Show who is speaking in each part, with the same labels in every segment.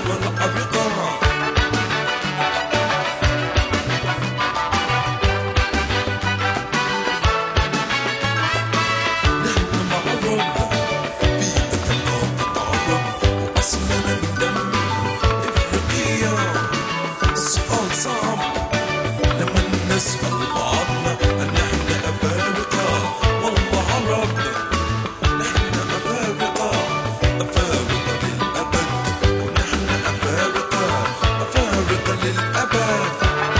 Speaker 1: والعريقة. نحن معرب في ثقافة عرب وأصلنا من دم إفريقيا. السؤال صعب لما نسأل بعضنا هل نحن أفارقة والله عرب. نحن أفارقة أفارقة للأبد، ونحن أفارقة أفارقة للأبد.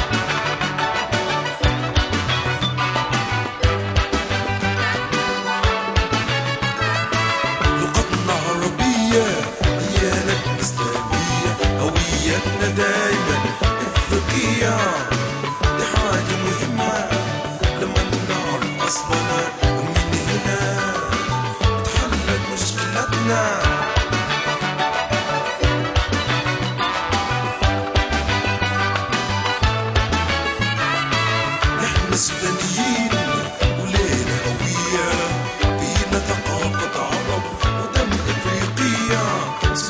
Speaker 1: لغتنا عربية، ديانتنا إسلامية، هويتنا دايما إفريقية. دي حاجة مهمة لما نعرف أصلنا ومن هنا اتحلت مشكلتنا. نحن سودانيين ولينا هوية، فينا ثقافة عرب ودم إفريقية.